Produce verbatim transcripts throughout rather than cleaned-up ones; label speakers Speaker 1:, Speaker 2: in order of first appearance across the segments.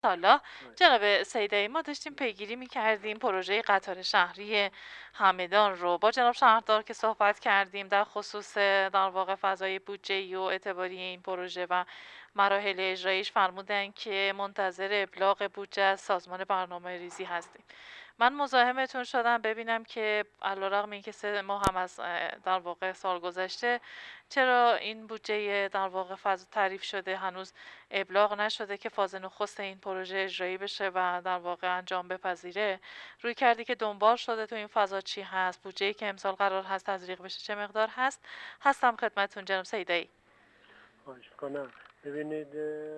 Speaker 1: سالا
Speaker 2: آره.
Speaker 1: جناب سیدایی، ما داشتیم پیگیری میکردیم پروژه قطار شهری همدان رو با جناب شهردار که صحبت کردیم در خصوص در واقع فضای بودجه‌ای و اعتباری این پروژه و مراحل اجرایش. فرمودن که منتظر ابلاغ بودجه از سازمان برنامه ریزی هستیم. من مزاحمتون شدم ببینم که علیرغم اینکه سه ماه هم از در واقع سال گذشته، چرا این بودجه در واقع فاز تعریف شده هنوز ابلاغ نشده که فاز نخست این پروژه اجرایی بشه و در واقع انجام بپذیره. روی کردی که دنبال شده تو این فضا چی هست، بودجه‌ای که امسال قرار هست تزریق بشه چه مقدار هست. هستم خدمتتون جناب سیدایی.
Speaker 2: خواهش کنم. ببینید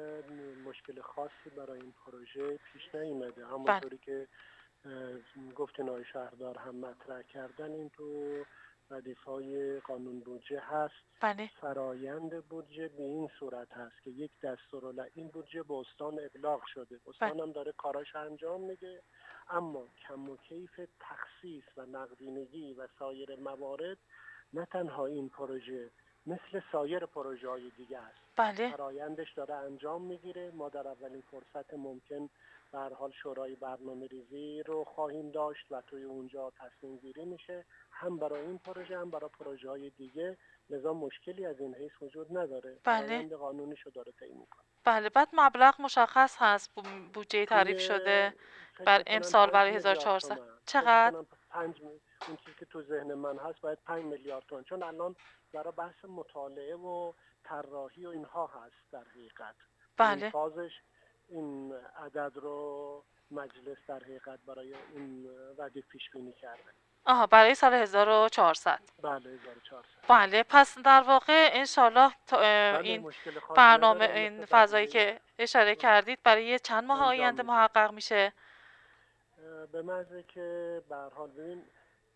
Speaker 2: مشکل خاصی برای این پروژه پیش نیامده،
Speaker 1: بله.
Speaker 2: همونطوری که گفتین آقای شهردار هم مطرح کردن، این تو ردیف‌های قانون بودجه هست.
Speaker 1: بله.
Speaker 2: فرایند بودجه به این صورت هست که یک دستورالعمل این بودجه به استان ابلاغ شده،
Speaker 1: بله.
Speaker 2: استان هم داره کاراش انجام میده، اما کم و کیف تخصیص و نقدینگی و سایر موارد نه تنها این پروژه مثل سایر پروژه های دیگه است.
Speaker 1: بله.
Speaker 2: فرایندش داره انجام میگیره. ما در اولین فرصت ممکن به هر حال شورای برنامه ریزی رو خواهیم داشت و توی اونجا تصمیم گیری میشه، هم برای این پروژه هم برای پروژه های دیگه. لذا مشکلی از این حیث وجود نداره،
Speaker 1: بله.
Speaker 2: فرایند قانونی شو داره طی میکنه.
Speaker 1: بله. بعد مبلغ مشخص هست بو- بودجه تعریف
Speaker 2: توی
Speaker 1: شده
Speaker 2: فکر
Speaker 1: بر
Speaker 2: میکنم
Speaker 1: امسال
Speaker 2: پنج
Speaker 1: برای
Speaker 2: میلیارد
Speaker 1: هزار و چهارصد
Speaker 2: تومن فکر
Speaker 1: چقدر؟
Speaker 2: میکنم پنج می... اون چیزی که تو ذهن من هست باید پنج میلیارد تومن، چون الان برای بحث مطالعه و طراحی و اینها هست. در حقیقت تو این
Speaker 1: بله.
Speaker 2: فازش این عدد رو مجلس در حقیقت برای این ردیف پیش بینی کرده.
Speaker 1: آها، برای سال هزار و چهارصد.
Speaker 2: بله هزار و چهارصد.
Speaker 1: بله، پس در واقع انشالله تا- اه،
Speaker 2: بله
Speaker 1: این
Speaker 2: مشکل خاصی
Speaker 1: برنامه،
Speaker 2: نداره، مثل
Speaker 1: این فضایی
Speaker 2: بقیه
Speaker 1: که اشاره کردید برای چند ماه
Speaker 2: انجام
Speaker 1: آینده
Speaker 2: میشه.
Speaker 1: محقق میشه؟
Speaker 2: به محض که به هر حال ببین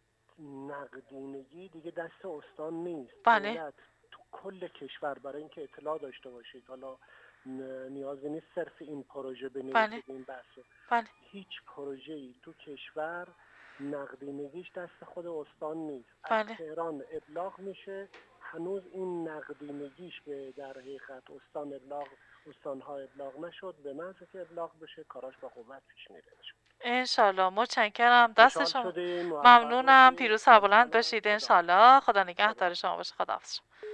Speaker 2: نقدینگی دیگه دست استان نیست.
Speaker 1: بله.
Speaker 2: دولت تو کل کشور، برای اینکه اطلاع داشته باشید، حالا نیازی نیست صرف این پروژه
Speaker 1: بله.
Speaker 2: بنویسید این بحثو،
Speaker 1: بله.
Speaker 2: هیچ پروژه‌ای تو کشور نقدینگیش دست خود استان نیست. از
Speaker 1: بله.
Speaker 2: تهران ابلاغ میشه، هنوز این نقدینگیش به در حقیقت استان ابلاغ استان‌ها ابلاغ نشد. به محض که ابلاغ بشه کاراش با قوت پیش میره.
Speaker 1: انشالله. متشکرم دست
Speaker 2: خوشحال
Speaker 1: شما.
Speaker 2: شدیم، موفق
Speaker 1: ممنونم.
Speaker 2: باشید.
Speaker 1: پیروز
Speaker 2: خواهش
Speaker 1: سربلند
Speaker 2: کنم.
Speaker 1: باشید
Speaker 2: خدا
Speaker 1: انشالله. خدا
Speaker 2: خدا
Speaker 1: نگهدار شما باشه. خداحافظ.